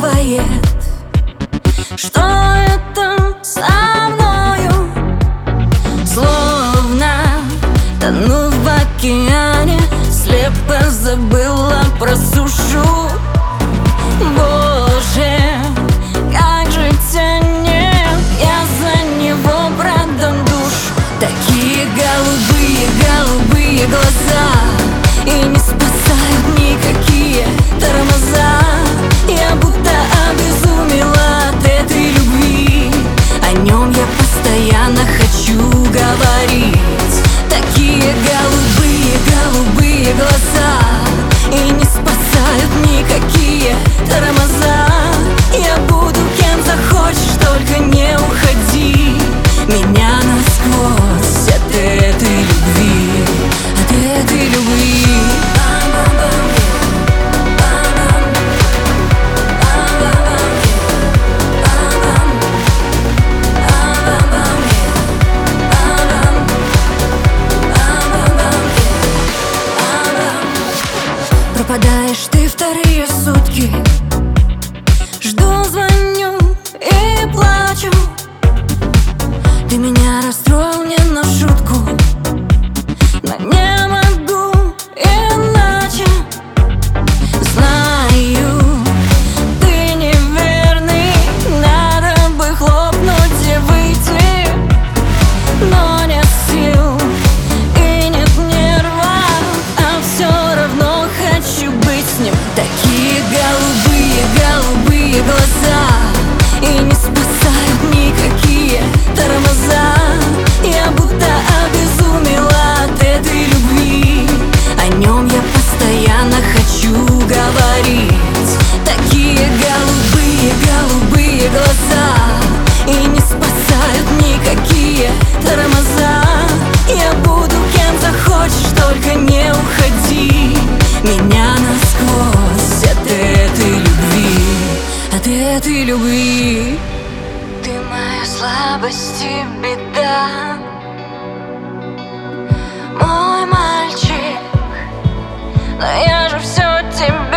обманывает. Что это со мною? Словно тону в океане, слепо забыла про сушу. Боже, как же тянет, я за него продам душу. Такие голубые, голубые глаза, и не спасают никакие тормоза. Я будто обезумела от этой любви, о нем я постоянно хочу говорить. Такие голубые, голубые глаза, и не спасают никакие тормоза. Я буду кем захочешь, только не уходи меня насквозь от этой любви, от этой любви. Пропадаешь ты вторые сутки, жду, звоню и плачу. Ты меня расстроил не на шутку, но не могу иначе. Знаю, ты неверный, надо бы хлопнуть и выйти, но нет сил и нет нервов, а все равно хочу быть с ним. Такие голубые, голубые глаза, и не спасают никакие тормоза. Я будто обезумела от этой любви, о нем я постоянно хочу говорить. Такие голубые, голубые глаза, и не спасают никакие тормоза. Я буду кем захочешь, только не уходи меня насквозь от этой любви, от этой любви. Ты моя слабость и беда, мой мальчик, но я же все тебе